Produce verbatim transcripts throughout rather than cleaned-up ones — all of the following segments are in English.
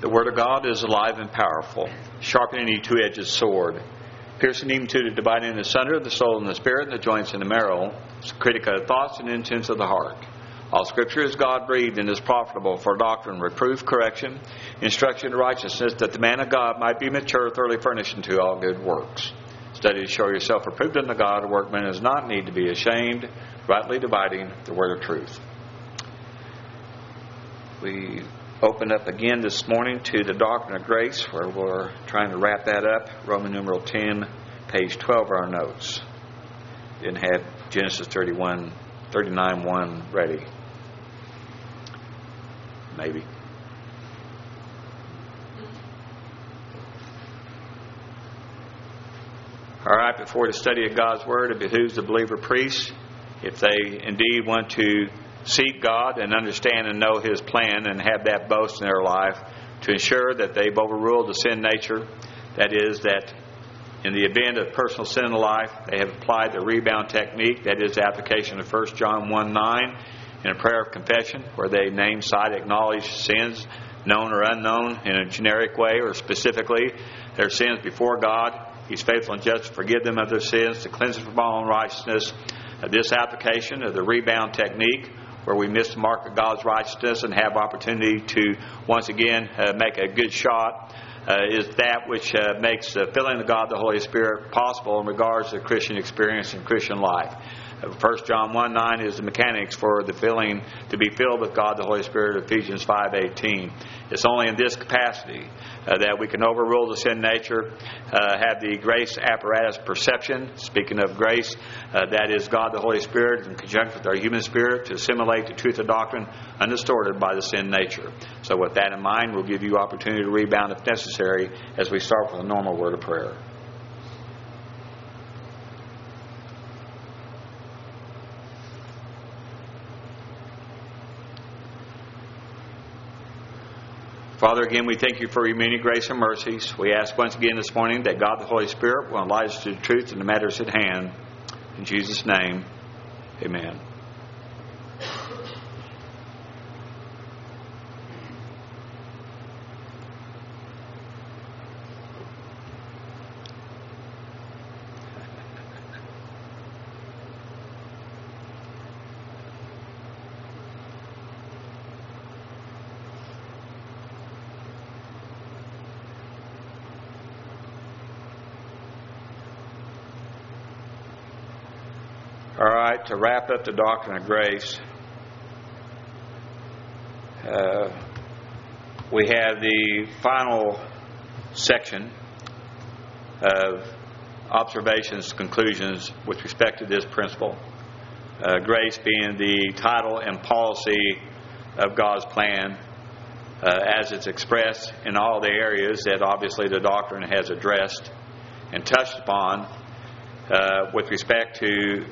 The Word of God is alive and powerful, sharper than any two-edged sword, piercing even to the dividing asunder of the soul and the spirit, and the joints and the marrow, critic of the thoughts and intents of the heart. All Scripture is God-breathed and is profitable for doctrine, reproof, correction, instruction in righteousness, that the man of God might be mature, thoroughly furnished unto all good works. Study to show yourself approved unto God, a workman does not need to be ashamed, rightly dividing the word of truth. We open up again this morning to the doctrine of grace, where we're trying to wrap that up. Roman numeral ten, page twelve of our notes. Didn't have Genesis thirty-one, thirty-nine one ready. Maybe. All right, before the study of God's Word, it behooves the believer priest, if they indeed want to seek God and understand and know His plan and have that boast in their life, to ensure that they've overruled the sin nature. That is, that in the event of personal sin in life, they have applied the rebound technique, that is, the application of First John one nine, in a prayer of confession, where they name, cite, acknowledge sins, known or unknown, in a generic way or specifically, their sins before God. He's faithful and just to forgive them of their sins, to cleanse them from all unrighteousness. Uh, this application of the rebound technique, where we miss the mark of God's righteousness and have opportunity to once again uh, make a good shot, uh, is that which uh, makes the filling of God the Holy Spirit possible in regards to Christian experience and Christian life. Uh, First John one nine is the mechanics for the filling, to be filled with God the Holy Spirit, Ephesians five eighteen. It's only in this capacity uh, that we can overrule the sin nature, uh, have the grace apparatus perception, speaking of grace, uh, that is God the Holy Spirit in conjunction with our human spirit, to assimilate the truth of doctrine undistorted by the sin nature. So with that in mind, we'll give you opportunity to rebound if necessary as we start with a normal word of prayer. Father, again, we thank you for your many grace and mercies. We ask once again this morning that God the Holy Spirit will enlighten us to the truth and the matters at hand. In Jesus' name, amen. All right, to wrap up the doctrine of grace, uh, we have the final section of observations, conclusions with respect to this principle. Uh, grace being the title and policy of God's plan uh, as it's expressed in all the areas that obviously the doctrine has addressed and touched upon uh, with respect to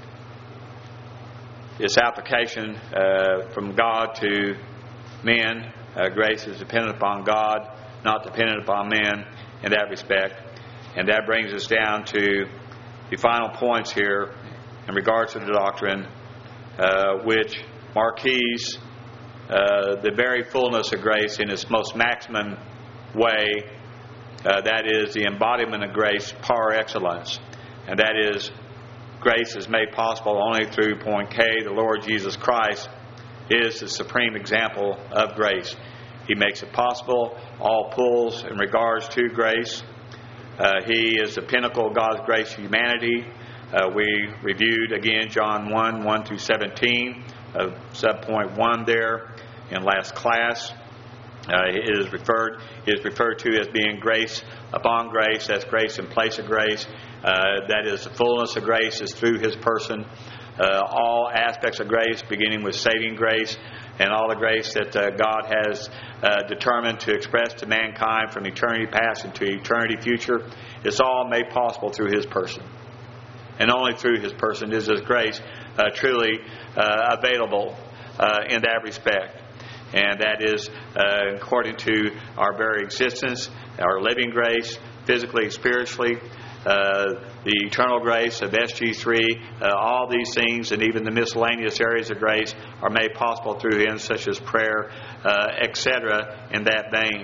its application uh, from God to men. Uh, grace is dependent upon God, not dependent upon men in that respect. And that brings us down to the final points here in regards to the doctrine, uh, which marquees uh, the very fullness of grace in its most maximum way. Uh, that is the embodiment of grace par excellence. And that is, grace is made possible only through point K. The Lord Jesus Christ is the supreme example of grace. He makes it possible. All pulls in regards to grace. Uh, he is the pinnacle of God's grace to humanity. Uh, we reviewed again John one, one through seventeen of subpoint one there in last class. Uh, it is referred it is referred to as being grace upon grace. That's grace in place of grace. Uh, that is, the fullness of grace is through His person. Uh, all aspects of grace, beginning with saving grace and all the grace that uh, God has uh, determined to express to mankind from eternity past into eternity future, it's all made possible through His person. And only through His person is His grace uh, truly uh, available uh, in that respect. And that is uh, according to our very existence, our living grace, physically, spiritually, uh, the eternal grace of S G three, uh, all these things, and even the miscellaneous areas of grace are made possible through Him, such as prayer, uh, et cetera, in that vein.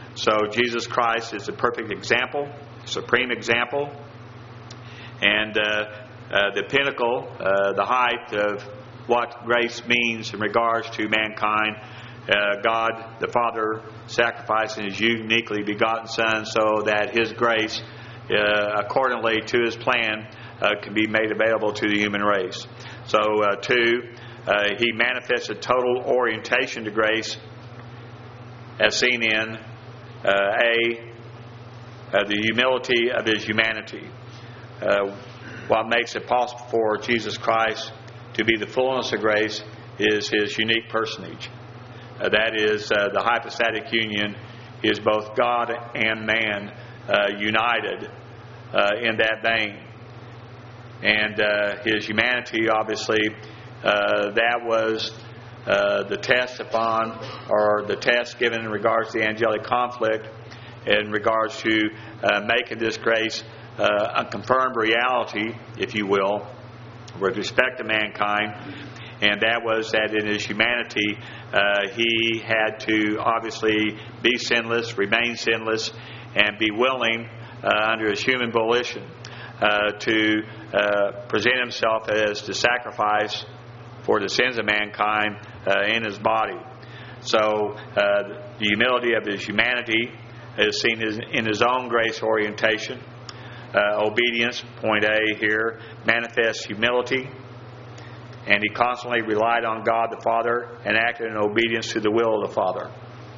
So Jesus Christ is the perfect example, supreme example, and uh, uh, the pinnacle, uh, the height of what grace means in regards to mankind. Uh, God the Father sacrificing His uniquely begotten Son so that His grace, uh, accordingly to His plan, uh, can be made available to the human race. So, uh, two, uh, He manifests a total orientation to grace as seen in uh, A, uh, the humility of His humanity. Uh, what makes it possible for Jesus Christ to be the fullness of grace is His unique personage. Uh, that is, uh, the hypostatic union is both God and man uh, united uh, in that vein. And uh, His humanity, obviously, uh, that was uh, the test upon, or the test given in regards to the angelic conflict, in regards to uh, making this grace uh, a confirmed reality, if you will, with respect to mankind. And that was that in His humanity, uh, He had to obviously be sinless, remain sinless, and be willing uh, under His human volition uh, to uh, present Himself as the sacrifice for the sins of mankind uh, in His body. So uh, the humility of His humanity is seen as in His own grace orientation. Uh, obedience, point A here, manifests humility. And He constantly relied on God the Father and acted in obedience to the will of the Father.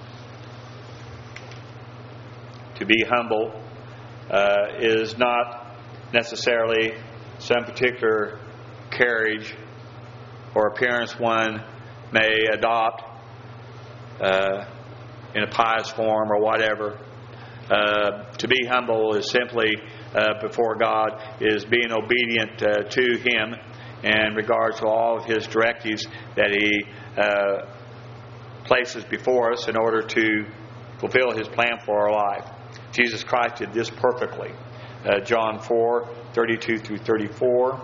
To be humble uh, is not necessarily some particular carriage or appearance one may adopt uh, in a pious form or whatever. Uh, to be humble is simply uh, before God is being obedient uh, to Him in regards to all of His directives that He uh, places before us in order to fulfill His plan for our life. Jesus Christ did this perfectly. Uh, John four, thirty-two through thirty-four.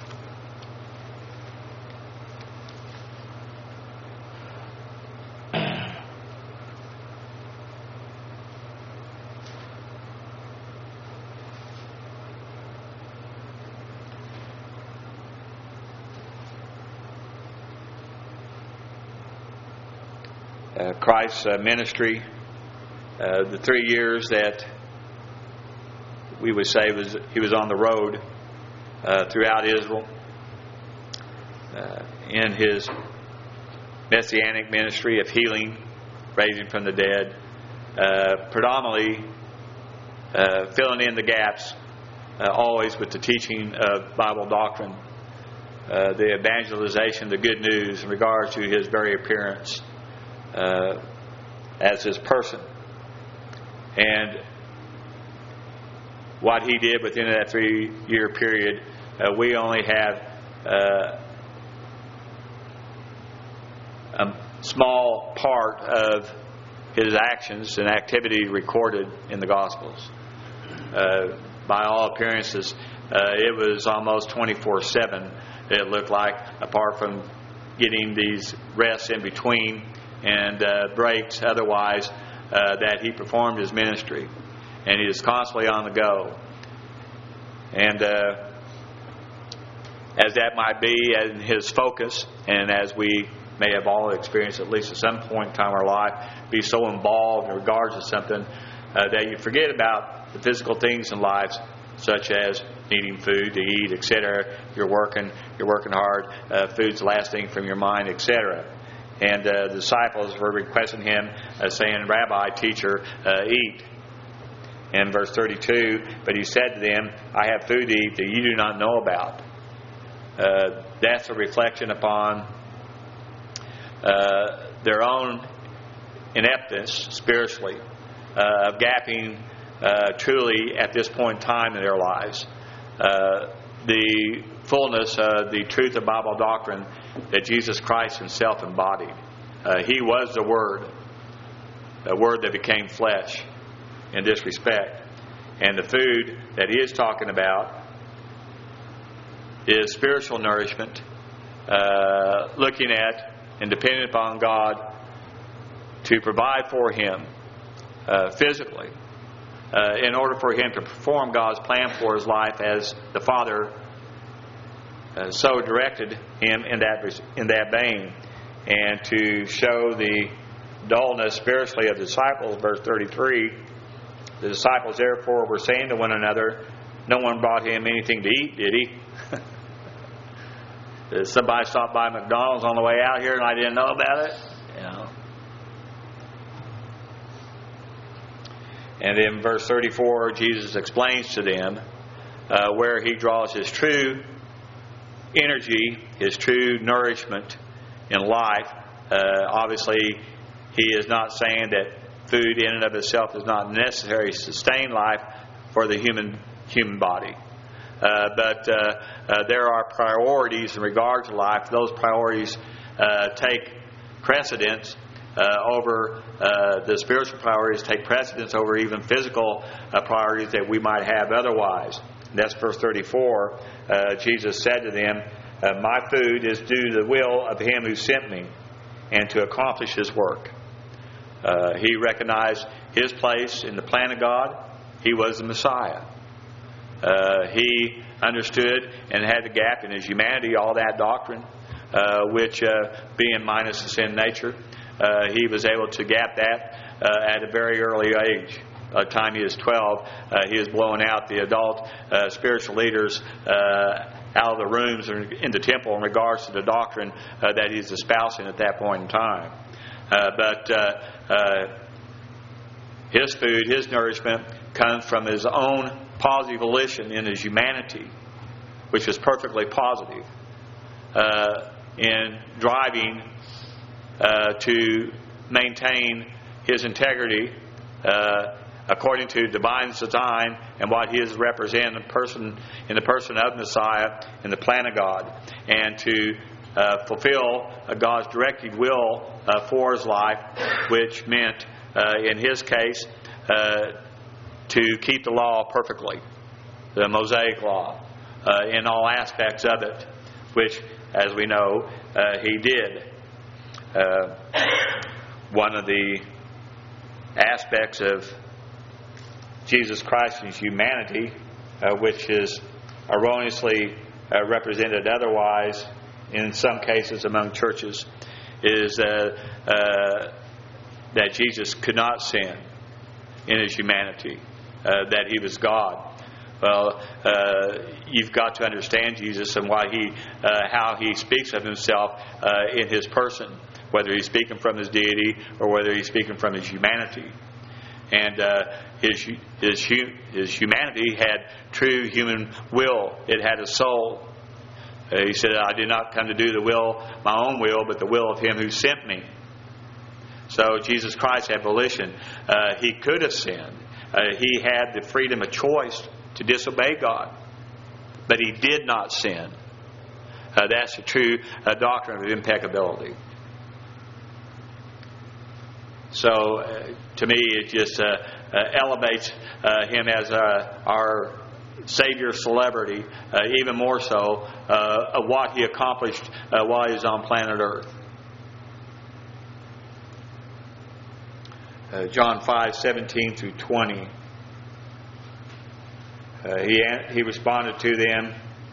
Uh, Christ's uh, ministry, uh, the three years that we would say was He was on the road uh, throughout Israel uh, in His messianic ministry of healing, raising from the dead, uh, predominantly uh, filling in the gaps, uh, always with the teaching of Bible doctrine, uh, the evangelization, the good news in regards to His very appearance. Uh, as His person. And what He did within that three-year period, uh, we only have uh, a small part of His actions and activity recorded in the Gospels. Uh, by all appearances, uh, it was almost twenty-four seven, it looked like, apart from getting these rests in between and uh, breaks otherwise, uh, that He performed His ministry. And He is constantly on the go. And uh, as that might be in His focus, and as we may have all experienced at least at some point in time in our life, be so involved in regards to something uh, that you forget about the physical things in life, such as needing food to eat, et cetera. You're working, you're working hard. Uh, food's the last thing from your mind, et cetera. And uh, the disciples were requesting Him, uh, saying, "Rabbi, teacher, uh, eat." In verse thirty-two, but He said to them, "I have food to eat that you do not know about." Uh, that's a reflection upon uh, their own ineptness spiritually, uh, of gapping uh, truly at this point in time in their lives. Uh, the fullness of the truth of Bible doctrine that Jesus Christ Himself embodied. Uh, he was the Word, a Word that became flesh in this respect. And the food that He is talking about is spiritual nourishment, uh, looking at and depending upon God to provide for him uh, physically, uh, in order for him to perform God's plan for his life as the Father uh, so directed him in that in that vein, and to show the dullness spiritually of the disciples. Verse thirty-three, the disciples therefore were saying to one another, no one brought him anything to eat, did he? Did somebody stop by McDonald's on the way out here and I didn't know about it? You know. And in verse thirty-four, Jesus explains to them uh, where he draws his true energy, his true nourishment in life. Uh, obviously, he is not saying that food in and of itself is not necessary to sustain life for the human human body. Uh, but uh, uh, there are priorities in regard to life. Those priorities uh, take precedence uh, over uh, the spiritual priorities, take precedence over even physical uh, priorities that we might have otherwise. And that's verse thirty-four. Uh, Jesus said to them, uh, my food is to do the will of him who sent me and to accomplish his work. Uh, he recognized his place in the plan of God. He was the Messiah. Uh, he understood and had the gap in his humanity, all that doctrine, uh, which uh, being minus the sin nature, uh, he was able to gap that uh, at a very early age. By the time he was twelve, uh, he was blowing out the adult uh, spiritual leaders uh, out of the rooms in the temple in regards to the doctrine uh, that he's espousing at that point in time. Uh, but uh, uh, his food, his nourishment, comes from his own positive volition in his humanity, which is perfectly positive, uh, in driving uh, to maintain his integrity uh, according to divine design and what he is representing in person in the person of Messiah in the plan of God, and to uh, fulfill uh, God's directed will uh, for his life, which meant uh, in his case uh, to keep the law perfectly, the Mosaic law, uh, in all aspects of it, which, as we know, uh, he did. Uh, one of the aspects of Jesus Christ and his humanity, uh, which is erroneously uh, represented otherwise in some cases among churches, is uh, uh, that Jesus could not sin in his humanity. Uh, that he was God. Well, uh, you've got to understand Jesus and why he, uh, how he speaks of himself uh, in his person, whether he's speaking from his deity or whether he's speaking from his humanity. And uh, his his his humanity had true human will. It had a soul. Uh, he said, "I did not come to do the will, my own will, but the will of him who sent me." So Jesus Christ had volition. Uh, he could have sinned. Uh, he had the freedom of choice to disobey God. But he did not sin. Uh, that's the true uh, doctrine of impeccability. So, uh, to me, it just uh, uh, elevates uh, him as uh, our Savior celebrity, uh, even more so, uh, of what he accomplished uh, while he was on planet Earth. Uh, John five, seventeen through twenty. Uh, he he responded to them,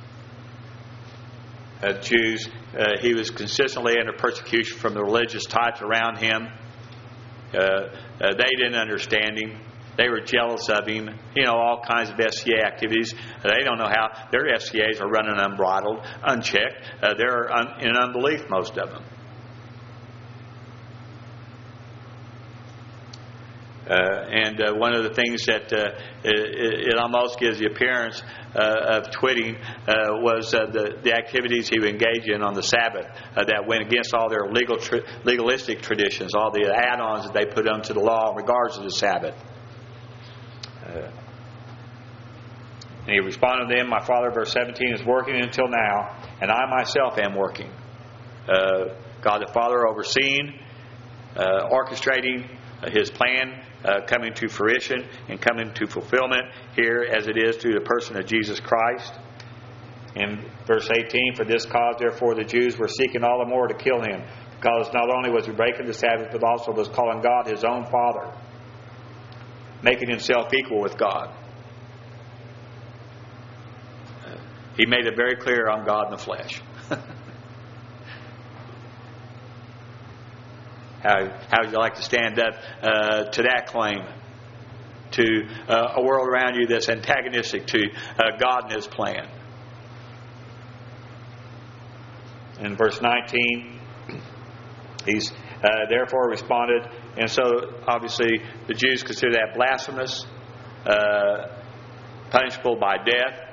uh, Jews. Uh, he was consistently under persecution from the religious types around him. Uh, uh, they didn't understand him. They were jealous of him. You know, all kinds of S C A activities. Uh, they don't know how. Their S C As are running unbridled, unchecked. Uh, they're un- in unbelief, most of them. Uh, and uh, one of the things that uh, it, it almost gives the appearance uh, of twitting uh, was uh, the, the activities he would engage in on the Sabbath uh, that went against all their legal tra- legalistic traditions, all the add-ons that they put onto the law in regards to the Sabbath. Uh, and he responded to them, my Father, verse seventeen, is working until now, and I myself am working. Uh, God the Father overseeing, uh, orchestrating uh, his plan, Uh, coming to fruition and coming to fulfillment here as it is through the person of Jesus Christ. In verse eighteen, for this cause therefore the Jews were seeking all the more to kill him, because not only was he breaking the Sabbath, but also was calling God his own Father. making himself equal with God. Uh, he made it very clear, I'm God in the flesh. How, how would you like to stand up uh, to that claim? To uh, a world around you that's antagonistic to uh, God and His plan. In verse nineteen, he's uh, therefore responded, and so obviously the Jews consider that blasphemous, uh, punishable by death.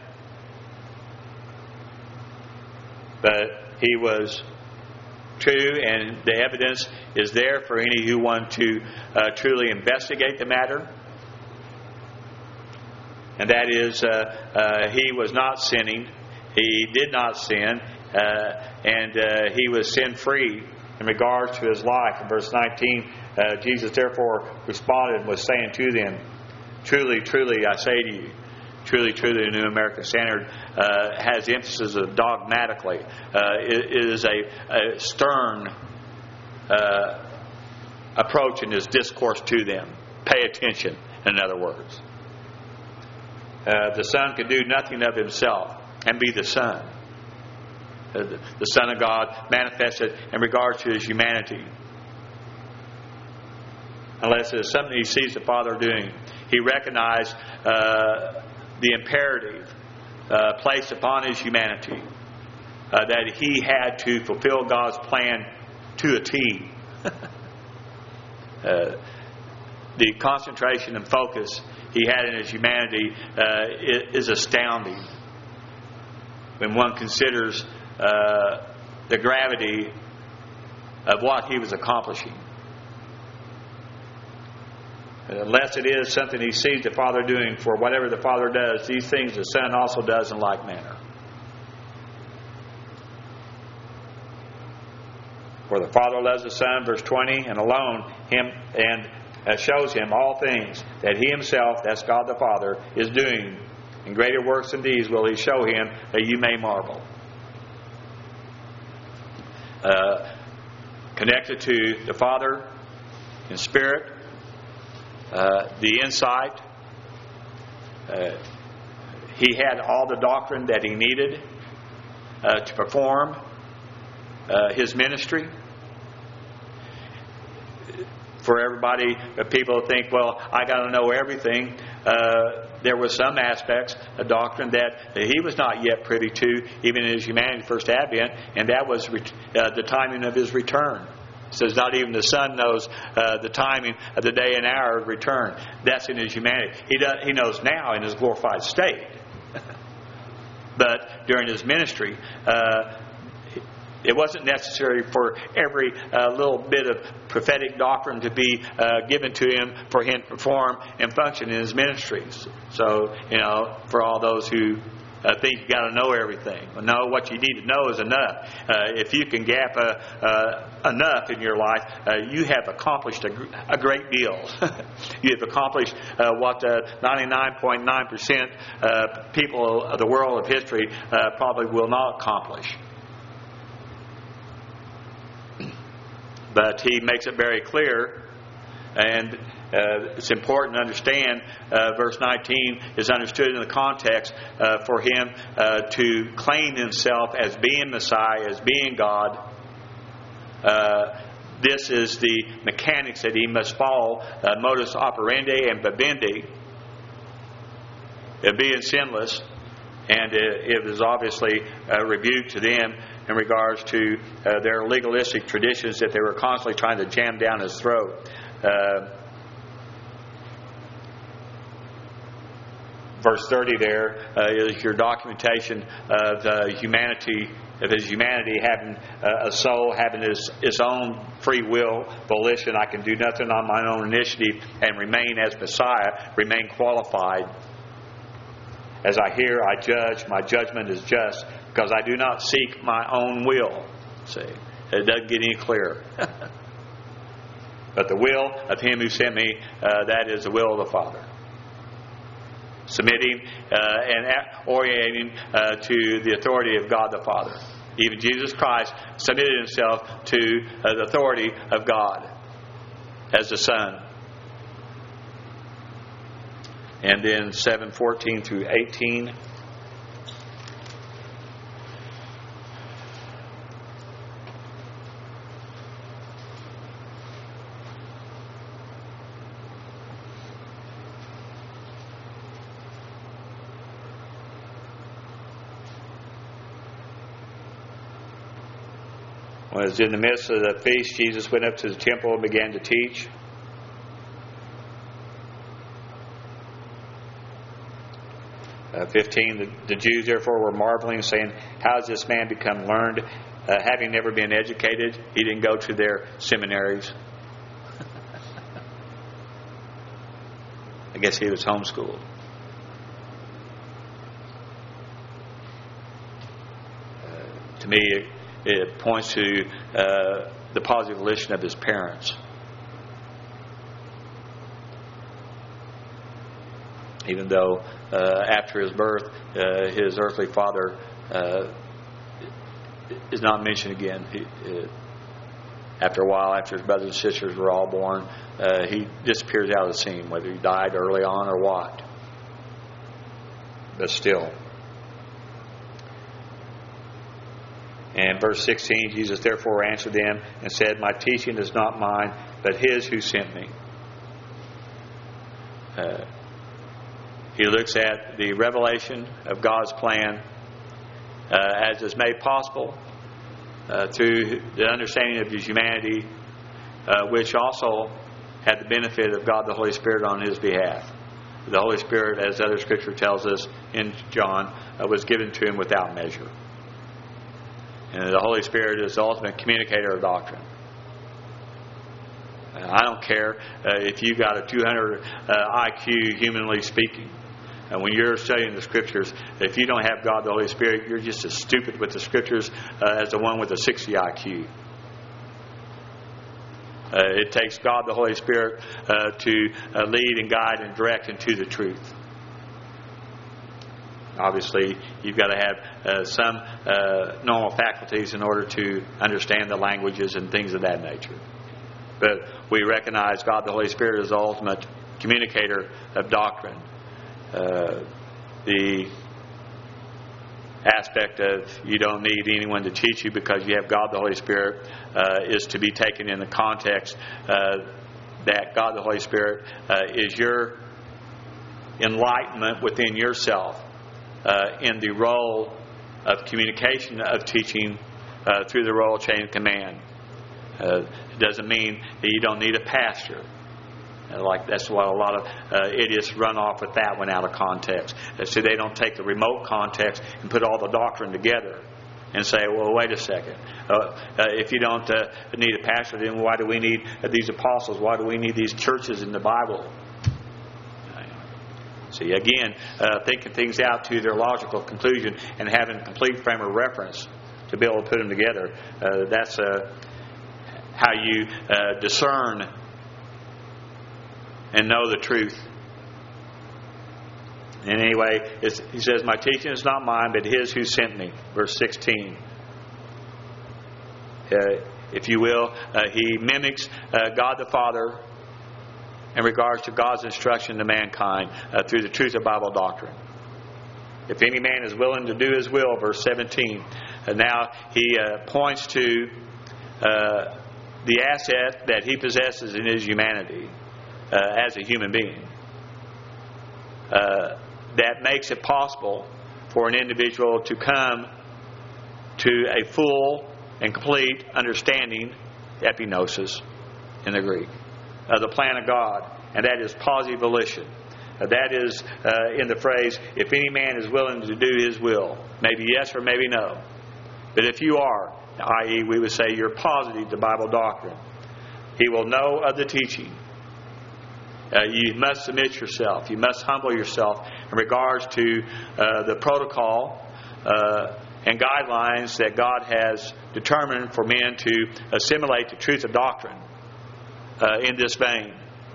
But he was true, and the evidence is there for any who want to uh, truly investigate the matter. And that is, uh, uh, he was not sinning. He did not sin. Uh, and uh, he was sin-free in regards to his life. In verse nineteen, uh, Jesus therefore responded and was saying to them, Truly, truly, I say to you, truly, truly, the New American Standard uh, has the emphasis of dogmatically. Uh, it, it is a, a stern uh, approach in his discourse to them. Pay attention, in other words. Uh, the Son can do nothing of himself and be the Son. Uh, the, the Son of God manifested in regards to his humanity. Unless it is something he sees the Father doing. He recognized uh, the imperative uh, placed upon his humanity. Uh, that he had to fulfill God's plan to a T. uh, the concentration and focus he had in his humanity uh, is astounding when one considers uh, the gravity of what he was accomplishing. Unless it is something he sees the Father doing, for whatever the Father does, these things the Son also does in like manner. For the Father loves the Son, verse twenty, and alone him and uh, shows him all things that he himself, that's God the Father, is doing. And greater works than these will he show him, that you may marvel. Uh, connected to the Father in spirit, uh, the insight. Uh, he had all the doctrine that he needed uh, to perform uh, his ministry. For everybody, people think, well, I got to know everything. Uh, there were some aspects of doctrine that he was not yet privy to, even in his humanity, first advent, and that was ret- uh, the timing of his return. It says not even the Son knows uh, the timing of the day and hour of return. That's in his humanity. He does, he knows now in his glorified state. But during his ministry, uh, it wasn't necessary for every uh, little bit of prophetic doctrine to be uh, given to him for him to perform and function in his ministries. So, you know, for all those who uh, think you got to know everything, well, no, what you need to know is enough. Uh, if you can gap uh, uh, enough in your life, uh, you have accomplished a, gr- a great deal. You have accomplished uh, what uh, ninety-nine point nine percent uh, people of the world of history uh, probably will not accomplish. But he makes it very clear, and uh, it's important to understand uh, verse nineteen is understood in the context uh, for him uh, to claim himself as being Messiah, as being God. Uh, this is the mechanics that he must follow, uh, modus operandi and vivendi, uh, being sinless, and it, it is obviously a rebuke to them in regards to uh, their legalistic traditions that they were constantly trying to jam down his throat. Uh, verse thirty there uh, is your documentation of uh, humanity, of his humanity having uh, a soul, having his, his own free will, volition. I can do nothing on my own initiative and remain as Messiah, remain qualified. As I hear, I judge. My judgment is just, because I do not seek my own will. See, it doesn't get any clearer. But the will of him who sent me, uh, that is the will of the Father. Submitting uh, and orientating uh, to the authority of God the Father. Even Jesus Christ submitted himself to uh, the authority of God as the Son. And then seven fourteen through eighteen. When it was in the midst of the feast, Jesus went up to the temple and began to teach. Uh, fifteen, the, the Jews therefore were marveling, saying, how has this man become learned, uh, having never been educated? He didn't go to their seminaries. I guess he was homeschooled. Uh, to me, it, it points to uh, the positive volition of his parents. Even though uh, after his birth, uh, his earthly father uh, is not mentioned again. He, uh, after a while, after his brothers and sisters were all born, uh, he disappears out of the scene, whether he died early on or what. But still. And verse sixteen, Jesus therefore answered them and said, my teaching is not mine, but his who sent me. Uh, He looks at the revelation of God's plan uh, as is made possible uh, through the understanding of his humanity, uh, which also had the benefit of God the Holy Spirit on his behalf. The Holy Spirit, as other Scripture tells us in John, uh, was given to him without measure. And the Holy Spirit is the ultimate communicator of doctrine. Uh, I don't care uh, if you got a two hundred uh, I Q, humanly speaking. And when you're studying the Scriptures, if you don't have God the Holy Spirit, you're just as stupid with the Scriptures uh, as the one with a sixty I Q. Uh, it takes God the Holy Spirit uh, to uh, lead and guide and direct into the truth. Obviously, you've got to have uh, some uh, normal faculties in order to understand the languages and things of that nature. But we recognize God the Holy Spirit as the ultimate communicator of doctrine. Uh, the aspect of you don't need anyone to teach you because you have God the Holy Spirit uh, is to be taken in the context uh, that God the Holy Spirit uh, is your enlightenment within yourself uh, in the role of communication, of teaching uh, through the role of chain of command. Uh, it doesn't mean that you don't need a pastor. Like that's what a lot of uh, idiots run off with that one out of context. So they don't take the remote context and put all the doctrine together and say, well, wait a second. Uh, uh, if you don't uh, need a pastor, then why do we need uh, these apostles? Why do we need these churches in the Bible? See, again, uh, thinking things out to their logical conclusion and having a complete frame of reference to be able to put them together. Uh, that's uh, how you uh, discern and know the truth. And anyway, it's, he says, my teaching is not mine, but his who sent me. Verse sixteen. Uh, if you will, uh, he mimics uh, God the Father in regards to God's instruction to mankind uh, through the truth of Bible doctrine. If any man is willing to do his will, verse seventeen. And now he uh, points to uh, the asset that he possesses in his humanity. Uh, as a human being, uh, that makes it possible for an individual to come to a full and complete understanding, epignosis in the Greek, of the plan of God, and that is positive volition. Uh, that is uh, in the phrase, if any man is willing to do his will, maybe yes or maybe no. But if you are, that is we would say you're positive to Bible doctrine, he will know of the teaching. Uh, you must submit yourself. You must humble yourself in regards to uh, the protocol uh, and guidelines that God has determined for men to assimilate the truth of doctrine uh, in this vein.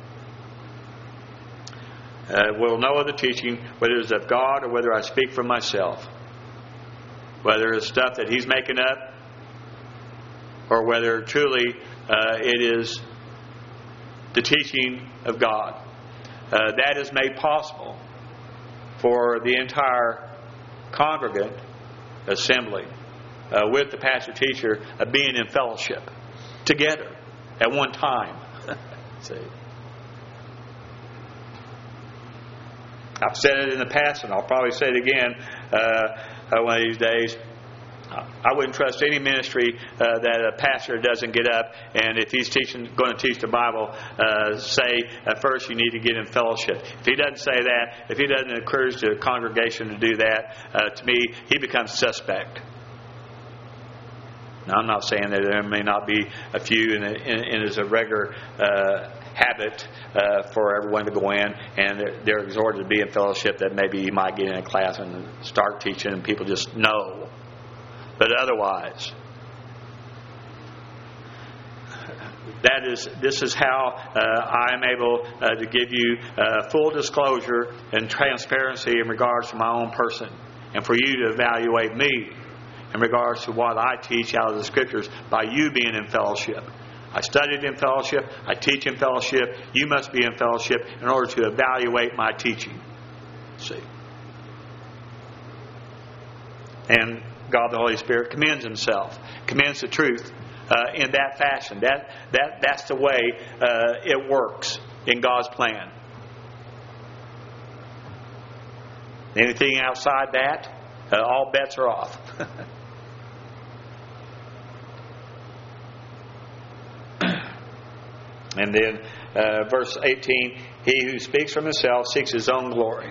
Uh, we'll know of the teaching, whether it's of God or whether I speak from myself. Whether it's stuff that he's making up or whether truly uh, it is the teaching of God. uh, that is made possible for the entire congregant assembly uh, with the pastor teacher uh, being in fellowship together at one time. See, I've said it in the past, and I'll probably say it again uh, uh, one of these days. I wouldn't trust any ministry uh, that a pastor doesn't get up and, if he's teaching, going to teach the Bible, uh, say at first you need to get in fellowship. If he doesn't say that, if he doesn't encourage the congregation to do that, uh, to me, he becomes suspect. Now, I'm not saying that there may not be a few, and it is a regular uh, habit uh, for everyone to go in, and they're, they're exhorted to be in fellowship, that maybe you might get in a class and start teaching and people just know. But otherwise, that is, this is how uh, I am able uh, to give you uh, full disclosure and transparency in regards to my own person, and for you to evaluate me in regards to what I teach out of the Scriptures by you being in fellowship. I studied in fellowship. I teach in fellowship. You must be in fellowship in order to evaluate my teaching. See? And God the Holy Spirit commends Himself, commends the truth uh, in that fashion. That that that's the way uh, it works in God's plan. Anything outside that, uh, all bets are off. And then uh, verse eighteen, he who speaks from himself seeks his own glory.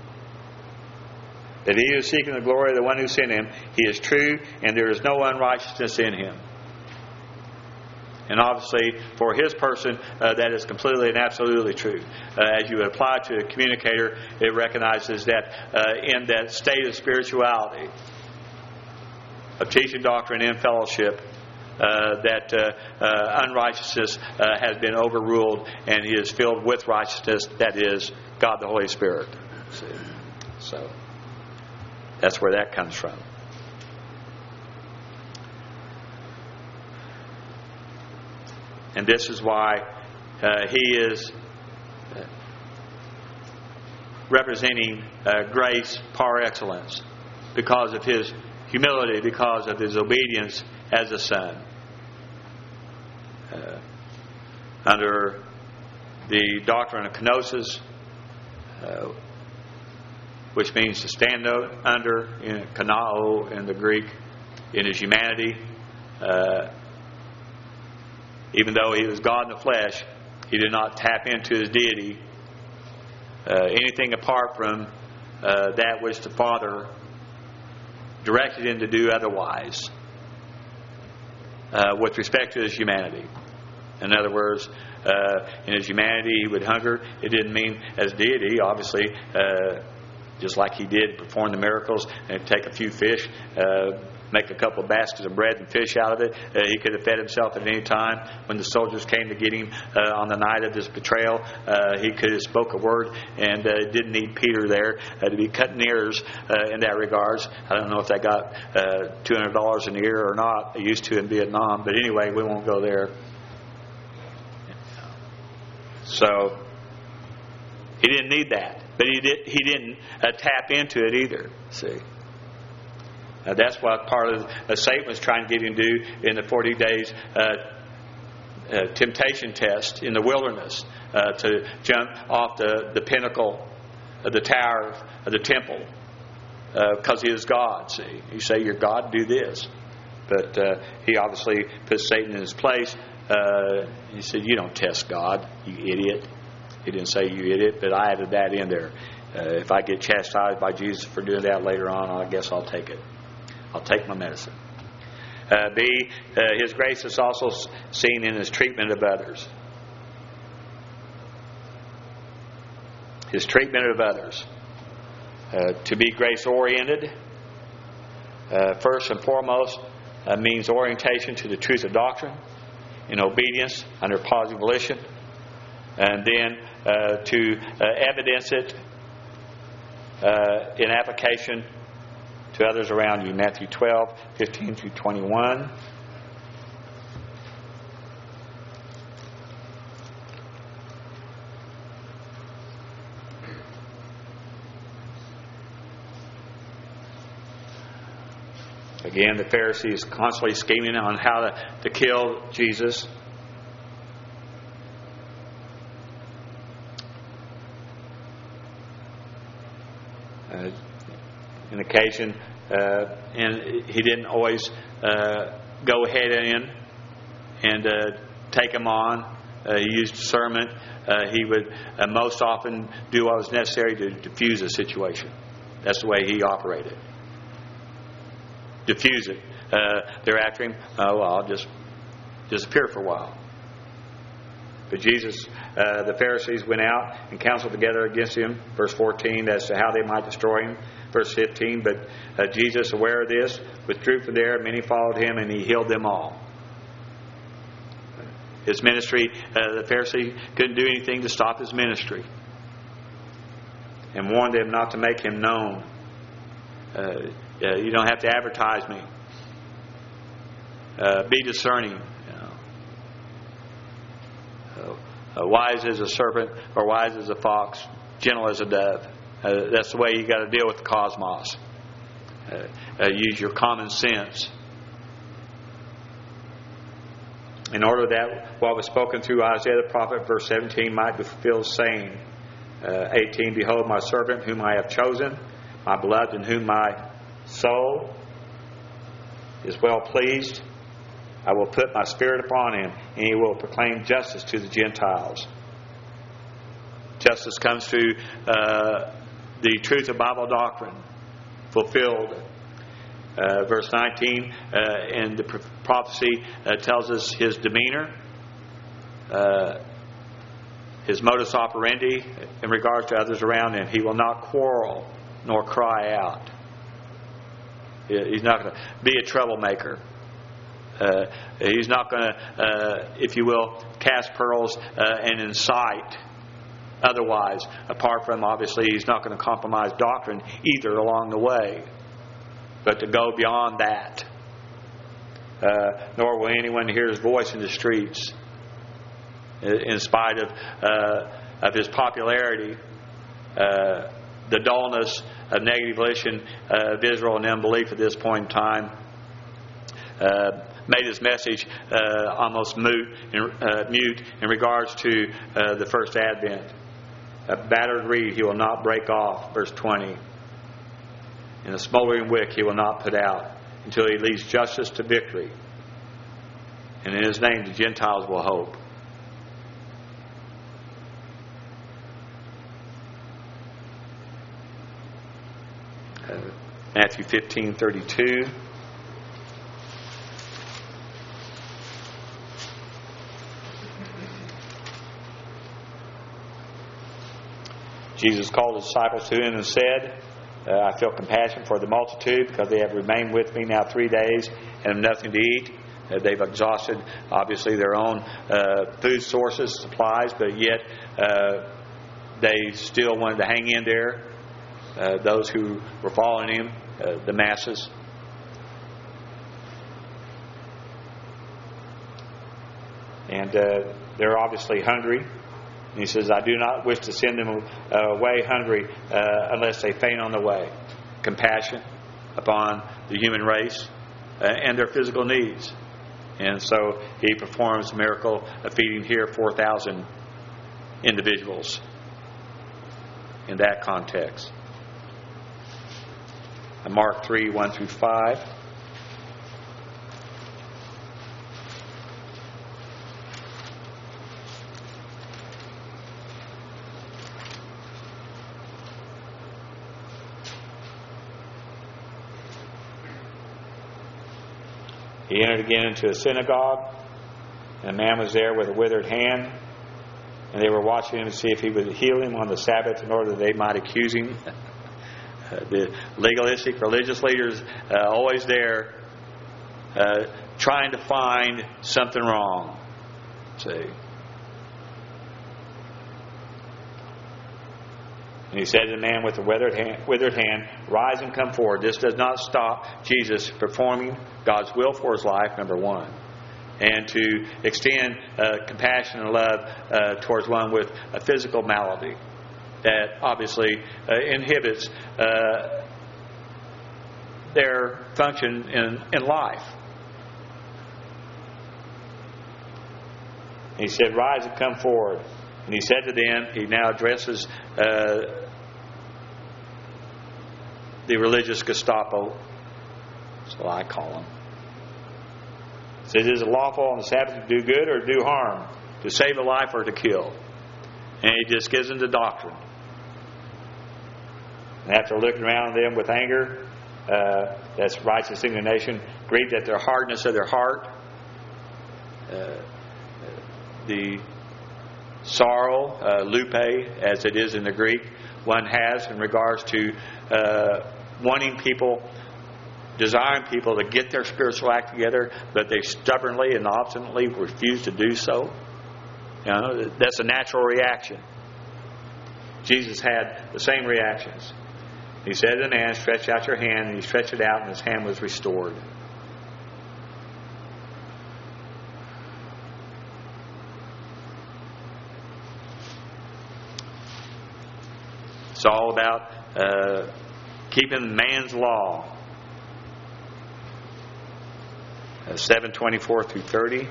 That he who is seeking the glory of the one who sent him, he is true, and there is no unrighteousness in him. And obviously, for his person, uh, that is completely and absolutely true. Uh, as you apply to a communicator, it recognizes that uh, in that state of spirituality, of teaching doctrine in fellowship, uh, that uh, uh, unrighteousness uh, has been overruled, and he is filled with righteousness, that is, God the Holy Spirit. See? So, that's where that comes from. And this is why uh, he is uh, representing uh, grace par excellence, because of his humility, because of his obedience as a son. Uh, under the doctrine of kenosis, uh, which means to stand under, in kanao in the Greek, in his humanity. Uh, even though he was God in the flesh, he did not tap into his deity. Uh, anything apart from uh, that which the Father directed him to do otherwise, uh, with respect to his humanity. In other words, uh, in his humanity he would hunger. It didn't mean as deity, obviously, uh, just like he did perform the miracles and take a few fish, uh, make a couple of baskets of bread and fish out of it. Uh, he could have fed himself at any time. When the soldiers came to get him uh, on the night of his betrayal, uh, he could have spoke a word, and uh, didn't need Peter there uh, to be cutting ears uh, in that regards. I don't know if they got uh, two hundred dollars an ear or not. They used to in Vietnam. But anyway, we won't go there. So, he didn't need that. But he, did, he didn't uh, tap into it either. See? Uh, that's what part of uh, Satan was trying to get him to do in the forty days uh, uh, temptation test in the wilderness, uh, to jump off the, the pinnacle of the tower of the temple, because uh, he is God. See, you say you're God, do this. But uh, he obviously put Satan in his place. Uh, he said, "You don't test God, you idiot." He didn't say you idiot, but I added that in there. Uh, if I get chastised by Jesus for doing that later on, I guess I'll take it. I'll take my medicine. Uh, B, uh, his grace is also seen in his treatment of others. His treatment of others. Uh, to be grace-oriented, uh, first and foremost, uh, means orientation to the truth of doctrine, in obedience, under positive volition, and then uh, to uh, evidence it uh, in application to others around you. Matthew twelve, fifteen through twenty-one. Again, the Pharisees constantly scheming on how to, to kill Jesus. Uh, an occasion, uh, and he didn't always uh, go ahead in and uh, take them on. Uh, he used discernment. Uh, he would uh, most often do what was necessary to diffuse a situation. That's the way he operated. Diffuse it. Uh, they're after him. Oh, well, I'll just disappear for a while. But Jesus, uh, the Pharisees went out and counseled together against him. Verse fourteen, as to how they might destroy him. Verse fifteen, but uh, Jesus, aware of this, withdrew from there. Many followed him, and he healed them all. His ministry, uh, the Pharisee couldn't do anything to stop his ministry, and warned them not to make him known. Uh, uh, you don't have to advertise me. Uh, be discerning. You know. uh, uh, wise as a serpent, or wise as a fox, gentle as a dove. Uh, that's the way you got to deal with the cosmos. Uh, uh, use your common sense. In order that what was spoken through Isaiah the prophet, verse seventeen, might be fulfilled, saying, uh, eighteen, behold my servant whom I have chosen, my beloved, in whom my soul is well pleased. I will put my spirit upon him, and he will proclaim justice to the Gentiles. Justice comes through uh, the truth of Bible doctrine fulfilled. Uh, verse nineteen, uh, and the prophecy uh, tells us his demeanor, uh, his modus operandi in regards to others around him. He will not quarrel nor cry out. He's not going to be a troublemaker. Uh, he's not going to, uh, if you will, cast pearls uh, and incite. Otherwise, apart from, obviously, he's not going to compromise doctrine either along the way. But to go beyond that. Uh, nor will anyone hear his voice in the streets. In spite of uh, of his popularity, uh, the dullness of negative volition uh, of Israel and unbelief at this point in time uh, made his message uh, almost mute in, uh, mute in regards to uh, the first advent. A battered reed he will not break off, verse twenty. And a smoldering wick he will not put out until he leads justice to victory. And in his name the Gentiles will hope. Uh, Matthew fifteen thirty-two. Jesus called his disciples to him and said, uh, I feel compassion for the multitude because they have remained with me now three days and have nothing to eat. Uh, they've exhausted, obviously, their own uh, food sources, supplies, but yet uh, they still wanted to hang in there. Uh, those who were following him, uh, the masses. And uh, they're obviously hungry. And he says, I do not wish to send them uh, away hungry uh, unless they faint on the way. Compassion upon the human race uh, and their physical needs. And so he performs the miracle of feeding here four thousand individuals in that context. Mark three, one through five. He entered again into a synagogue, and a man was there with a withered hand, and they were watching him to see if he would heal him on the Sabbath in order that they might accuse him. Uh, the legalistic religious leaders uh, always there uh, trying to find something wrong. See? And he said to the man with the withered hand, withered hand, rise and come forward. This does not stop Jesus performing God's will for his life, number one. And to extend uh, compassion and love uh, towards one with a physical malady that obviously uh, inhibits uh, their function in, in life. And he said, rise and come forward. And he said to them, he now addresses uh, the religious Gestapo, that's what I call them. He says, is it lawful on the Sabbath to do good or to do harm? To save a life or to kill? And he just gives them the doctrine. And after looking around them with anger, uh, that's righteous indignation, grieved at their hardness of their heart, uh, the sorrow, uh, lupe, as it is in the Greek, one has in regards to uh, wanting people, desiring people to get their spiritual act together, but they stubbornly and obstinately refuse to do so. You know, that's a natural reaction. Jesus had the same reactions. He said to the man, stretch out your hand, and he stretched it out, and his hand was restored. It's all about uh, keeping man's law. Uh, seven twenty-four through thirty.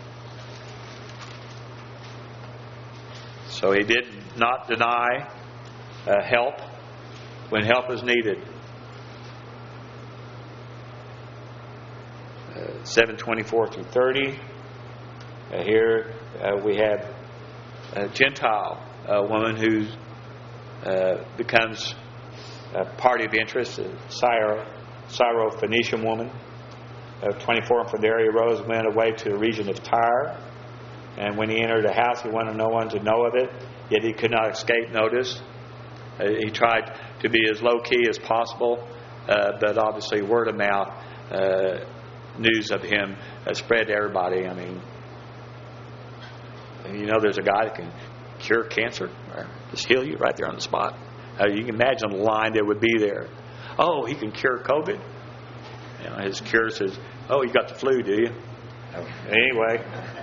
So he did not deny uh, help when help is needed. Uh, seven twenty-four through thirty. Uh, here uh, we have a Gentile, a woman who uh, becomes a party of interest, a Syro, Syro-Phoenician woman. Uh, twenty-four, and from there he arose and went away to the region of Tyre. And when he entered the house, he wanted no one to know of it, yet he could not escape notice. Uh, he tried to be as low-key as possible, uh, but obviously word of mouth, uh, news of him uh, spread to everybody. I mean, you know, there's a guy that can cure cancer, or just heal you right there on the spot. Uh, you can imagine the line that would be there. Oh, he can cure COVID. You know, his cure says, oh, you got the flu, do you? Oh, anyway.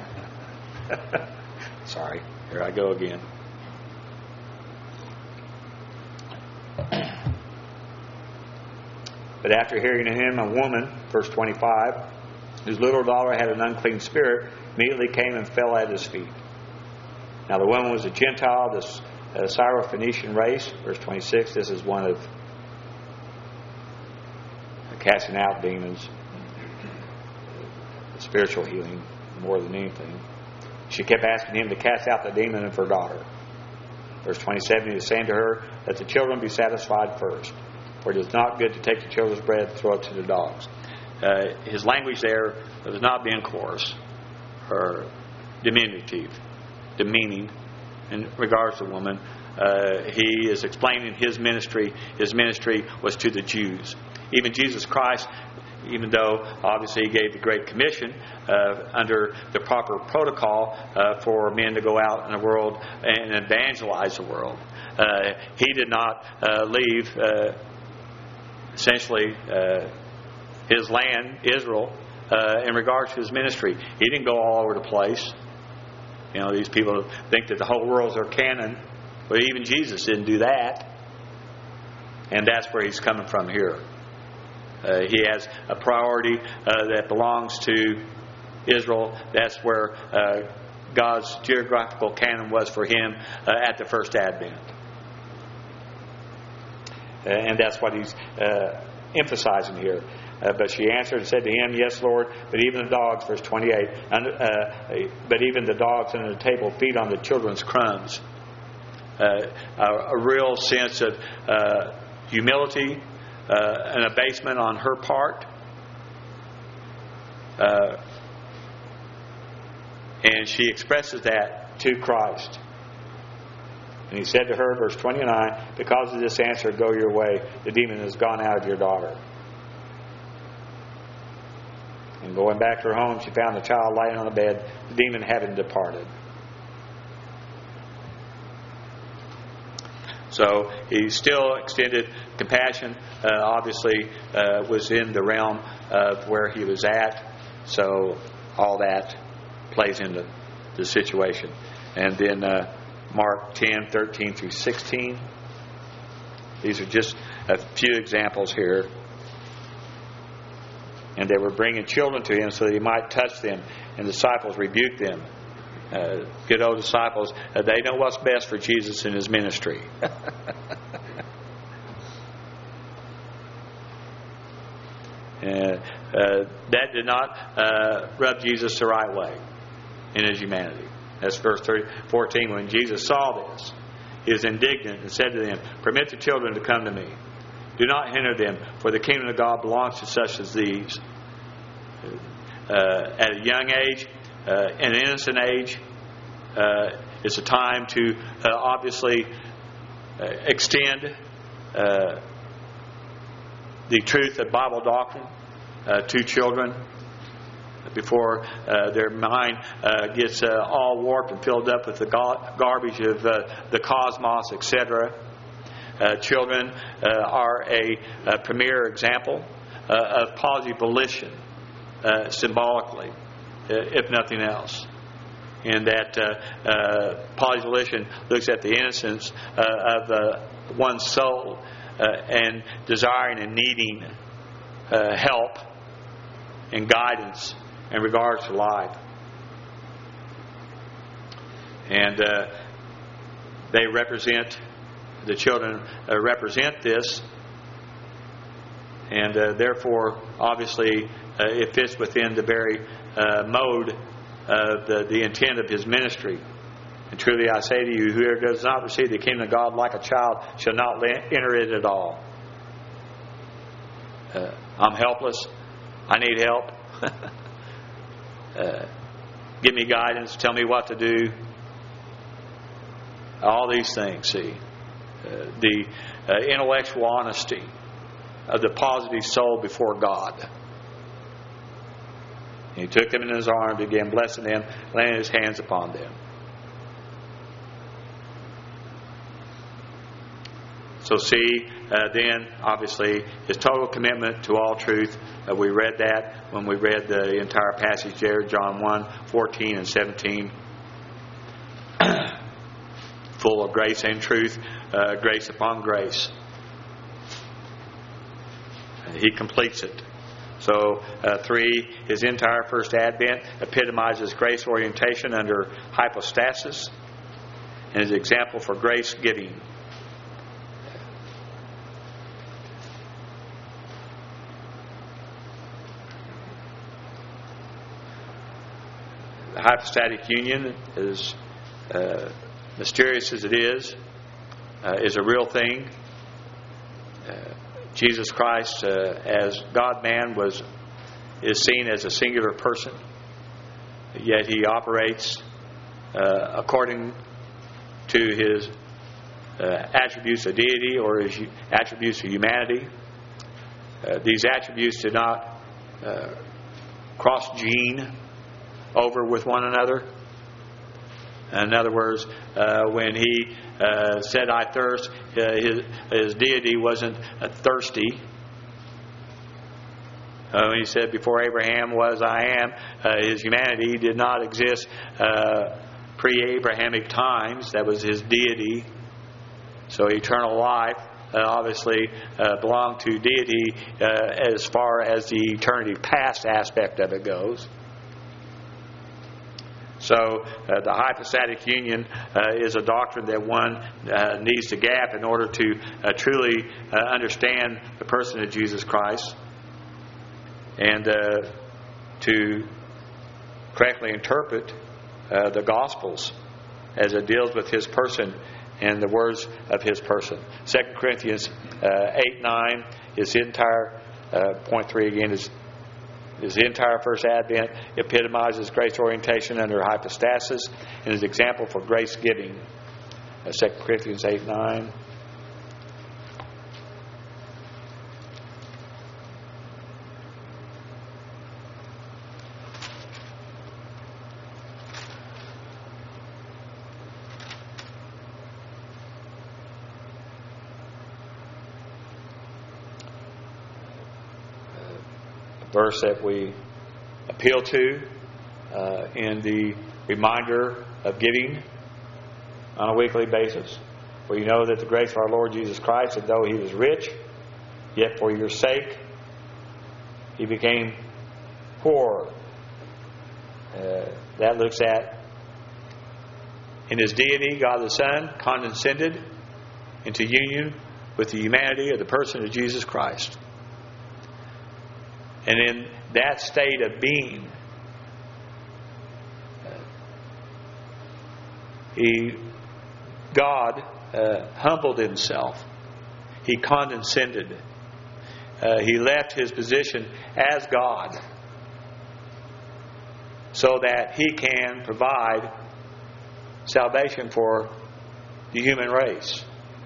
Sorry, here I go again. But after hearing of him, a woman, verse twenty-five, whose little daughter had an unclean spirit, immediately came and fell at his feet. Now the woman was a Gentile, this uh, Syro-Phoenician race. Verse twenty-six, this is one of casting out demons, spiritual healing more than anything. She kept asking him to cast out the demon of her daughter. Verse twenty-seven, he was saying to her, let the children be satisfied first, for it is not good to take the children's bread and throw it to the dogs. Uh, his language there was not being coarse or diminutive, demeaning in regards to the woman. Uh, he is explaining his ministry. His ministry was to the Jews. Even Jesus Christ, even though obviously he gave the Great Commission uh, under the proper protocol uh, for men to go out in the world and evangelize the world, uh, he did not uh, leave uh, essentially uh, his land, Israel, uh, in regards to his ministry. He didn't go all over the place. You know, these people think that the whole world's their canon, but even Jesus didn't do that. And that's where he's coming from here. Uh, he has a priority uh, that belongs to Israel. That's where uh, God's geographical canon was for him uh, at the first advent. Uh, and that's what he's uh, emphasizing here. Uh, but she answered and said to him, yes, Lord, but even the dogs, verse twenty-eight, uh, but even the dogs under the table feed on the children's crumbs. Uh, a, a real sense of uh, humility, uh, an abasement on her part. Uh, and she expresses that to Christ. And he said to her, verse twenty-nine, because of this answer, go your way. The demon has gone out of your daughter. And going back to her home, she found the child lying on the bed, the demon having departed. So he still extended compassion. Uh, obviously, uh, was in the realm of where he was at. So all that plays into the situation. And then uh, Mark ten, thirteen through sixteen. These are just a few examples here. And they were bringing children to him so that he might touch them. And the disciples rebuked them. Uh, good old disciples, uh, they know what's best for Jesus in his ministry. uh, uh, that did not uh, rub Jesus the right way in his humanity. That's verse fourteen. When Jesus saw this, he was indignant and said to them, "Permit the children to come to me. Do not hinder them, for the kingdom of God belongs to such as these." Uh, at a young age, uh, an innocent age, uh, it's a time to uh, obviously uh, extend uh, the truth of Bible doctrine uh, to children before uh, their mind uh, gets uh, all warped and filled up with the gar- garbage of uh, the cosmos, et cetera. Uh, children uh, are a, a premier example uh, of positive volition, uh, symbolically, uh, if nothing else. In that uh, uh, positive volition looks at the innocence uh, of uh, one's soul uh, and desiring and needing uh, help and guidance in regards to life. And uh, they represent, the children uh, represent this, and uh, therefore, obviously, uh, it fits within the very uh, mode of the, the intent of his ministry. And truly I say to you, whoever does not receive the kingdom of God like a child shall not enter it at all. Uh, I'm helpless. I need help. Uh, give me guidance, tell me what to do. All these things, see. Uh, the uh, intellectual honesty of the positive soul before God. He took them in his arms, began blessing them, laying his hands upon them. So see, uh, then, obviously, his total commitment to all truth. Uh, we read that when we read the entire passage there, John one, fourteen and seventeen. Full of grace and truth, uh, grace upon grace. And he completes it. So, uh, three, his entire first advent epitomizes grace orientation under hypostasis and is an example for grace giving. The hypostatic union, as uh, mysterious as it is, uh, is a real thing. Uh, Jesus Christ, uh, as God-man, was is seen as a singular person, yet he operates uh, according to his uh, attributes of deity or his attributes of humanity. Uh, these attributes did not uh, cross-gene over with one another. In other words, uh, when he uh, said, "I thirst," uh, his, his deity wasn't uh, thirsty. Uh, when he said, "Before Abraham was, I am," uh, his humanity did not exist uh, pre-Abrahamic times. That was his deity. So eternal life uh, obviously uh, belonged to deity uh, as far as the eternity past aspect of it goes. So uh, the hypostatic union uh, is a doctrine that one uh, needs to gap in order to uh, truly uh, understand the person of Jesus Christ and uh, to correctly interpret uh, the Gospels as it deals with his person and the words of his person. Second Corinthians uh, eight nine is the entire, uh, point three again is Is the entire first advent epitomizes grace orientation under hypostasis and is an example for grace giving. Uh, Second Corinthians eight nine. Verse that we appeal to uh, in the reminder of giving on a weekly basis. For you know that the grace of our Lord Jesus Christ, that though he was rich, yet for your sake he became poor. Uh, that looks at, in His deity, God the Son condescended into union with the humanity of the person of Jesus Christ. And in that state of being, He, God uh, humbled Himself. He condescended. Uh, he left His position as God so that He can provide salvation for the human race.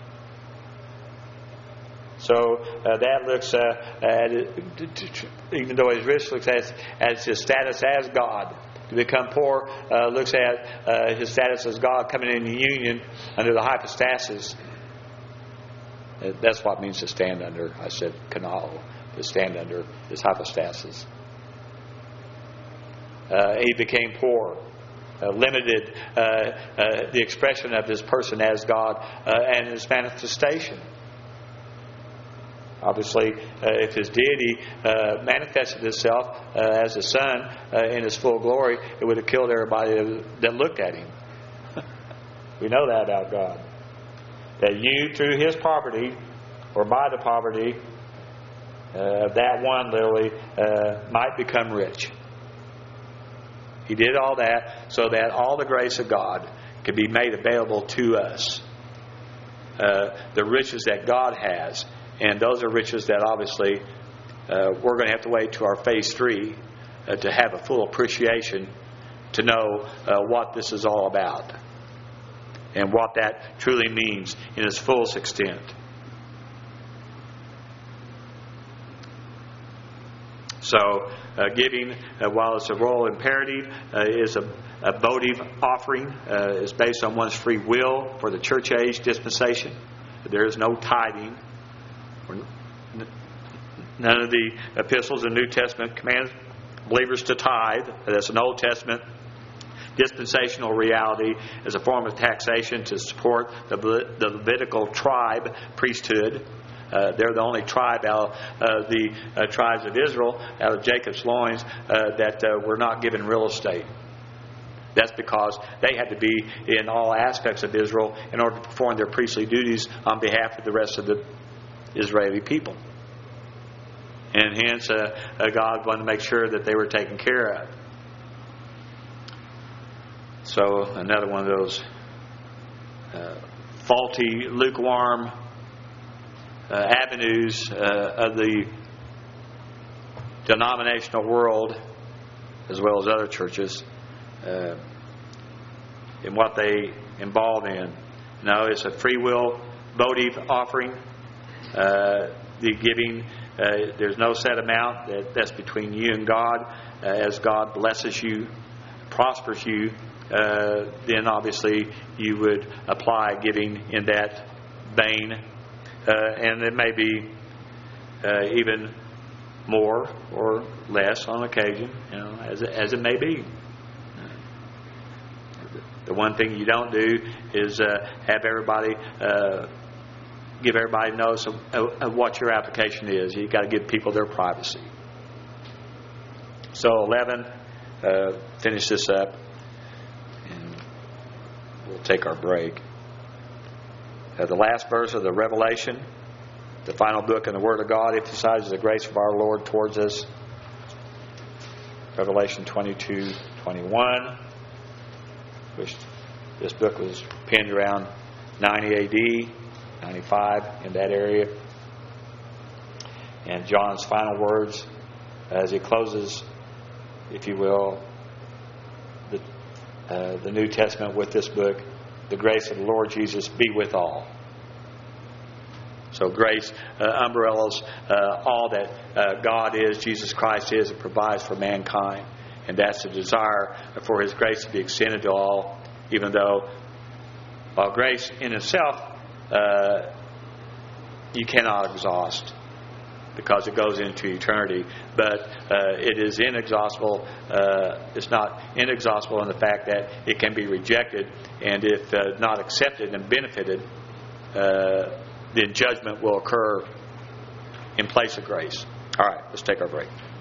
So uh, that looks uh, at it, even though His rich looks at as His status as God. To become poor uh, looks at uh, His status as God coming into union under the hypostasis. Uh, that's what it means to stand under. I said kanao, to stand under His hypostasis. Uh, he became poor. Uh, limited uh, uh, the expression of His person as God uh, and His manifestation. Obviously, uh, if His deity uh, manifested itself uh, as the Son uh, in His full glory, it would have killed everybody that looked at Him. We know that about God. That you, through His poverty, or by the poverty uh, of that one, literally, uh, might become rich. He did all that so that all the grace of God could be made available to us. Uh, the riches that God has. And those are riches that obviously uh, we're going to have to wait to our phase three uh, to have a full appreciation to know uh, what this is all about and what that truly means in its fullest extent. So uh, giving, uh, while it's a royal imperative, uh, is a, a votive offering. Uh, is based on one's free will for the church age dispensation. There is no tithing. None of the epistles in the New Testament command believers to tithe. That's an Old Testament dispensational reality as a form of taxation to support the, the Levitical tribe priesthood. Uh, they're the only tribe out of uh, the uh, tribes of Israel, out of Jacob's loins, uh, that uh, were not given real estate. That's because they had to be in all aspects of Israel in order to perform their priestly duties on behalf of the rest of the Israeli people. And hence, uh, uh, God wanted to make sure that they were taken care of. So, another one of those uh, faulty, lukewarm uh, avenues uh, of the denominational world, as well as other churches, uh, in what they involve in. No, it's a free will votive offering. Uh, the giving, uh, there's no set amount. That, that's between you and God. Uh, as God blesses you, prospers you, uh, then obviously you would apply giving in that vein. Uh, and it may be uh, even more or less on occasion, you know, as it, as it may be. The one thing you don't do is uh, have everybody uh, give everybody notice of, of what your application is. You've got to give people their privacy. So eleven, uh, finish this up, and we'll take our break. Uh, the last verse of the Revelation, the final book in the Word of God, emphasizes the grace of our Lord towards us. Revelation twenty-two twenty-one, which this book was penned around ninety A D, ninety-five, in that area. And John's final words as he closes, if you will, the, uh, the New Testament with this book: the grace of the Lord Jesus be with all. So grace uh, umbrellas uh, all that uh, God is, Jesus Christ is, and provides for mankind. And that's the desire for His grace to be extended to all, even though, while grace in itself uh, you cannot exhaust, because it goes into eternity. But uh, it is inexhaustible. Uh, it's not inexhaustible in the fact that it can be rejected, and if uh, not accepted and benefited, uh, then judgment will occur in place of grace. All right, let's take our break.